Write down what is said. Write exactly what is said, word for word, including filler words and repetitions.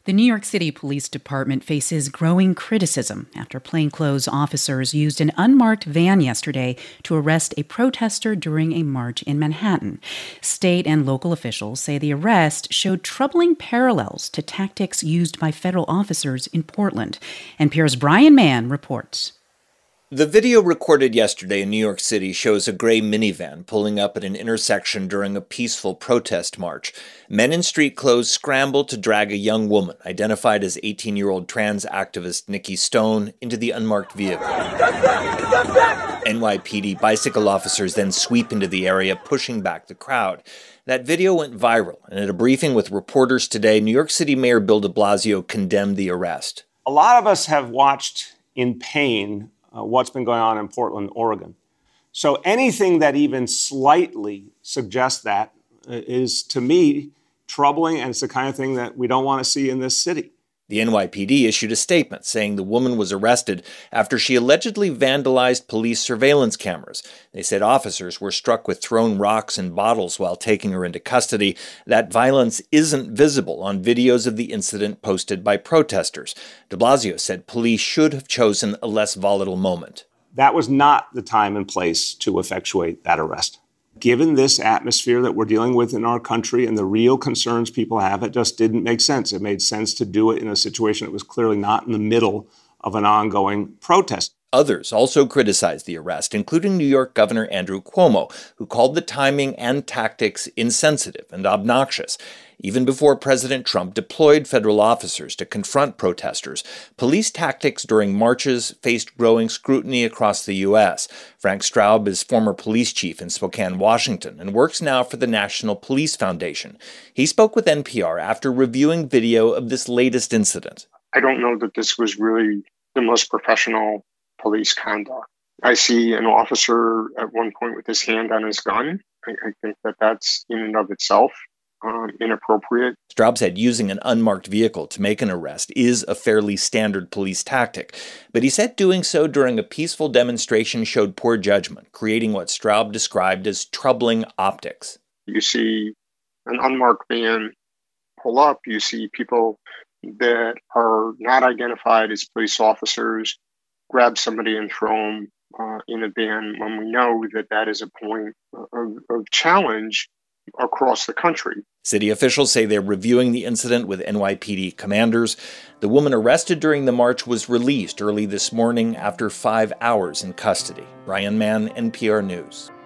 The New York City Police Department faces growing criticism after plainclothes officers used an unmarked van yesterday to arrest a protester during a march in Manhattan. State and local officials say the arrest showed troubling parallels to tactics used by federal officers in Portland. N P R's Brian Mann reports. The video recorded yesterday in New York City shows a gray minivan pulling up at an intersection during a peaceful protest march. Men in street clothes scrambled to drag a young woman, identified as eighteen-year-old trans activist Nikki Stone, into the unmarked vehicle. N Y P D bicycle officers then sweep into the area, pushing back the crowd. That video went viral, and at a briefing with reporters today, New York City Mayor Bill de Blasio condemned the arrest. A lot of us have watched in pain Uh, what's been going on in Portland, Oregon. So anything that even slightly suggests that uh, is, to me, troubling, and it's the kind of thing that we don't want to see in this city. The N Y P D issued a statement saying the woman was arrested after she allegedly vandalized police surveillance cameras. They said officers were struck with thrown rocks and bottles while taking her into custody. That violence isn't visible on videos of the incident posted by protesters. De Blasio said police should have chosen a less volatile moment. That was not the time and place to effectuate that arrest. Given this atmosphere that we're dealing with in our country and the real concerns people have, it just didn't make sense. It made sense to do it in a situation that was clearly not in the middle of an ongoing protest. Others also criticized the arrest, including New York Governor Andrew Cuomo, who called the timing and tactics insensitive and obnoxious. Even before President Trump deployed federal officers to confront protesters, police tactics during marches faced growing scrutiny across the U S. Frank Straub is former police chief in Spokane, Washington, and works now for the National Police Foundation. He spoke with N P R after reviewing video of this latest incident. I don't know that this was really the most professional police conduct. I see an officer at one point with his hand on his gun. I, I think that that's in and of itself um, inappropriate. Straub said using an unmarked vehicle to make an arrest is a fairly standard police tactic, but he said doing so during a peaceful demonstration showed poor judgment, creating what Straub described as troubling optics. You see an unmarked van pull up, you see people that are not identified as police officers grab somebody and throw them uh, in a van when we know that that is a point of, of challenge across the country. City officials say they're reviewing the incident with N Y P D commanders. The woman arrested during the march was released early this morning after five hours in custody. Brian Mann, N P R News.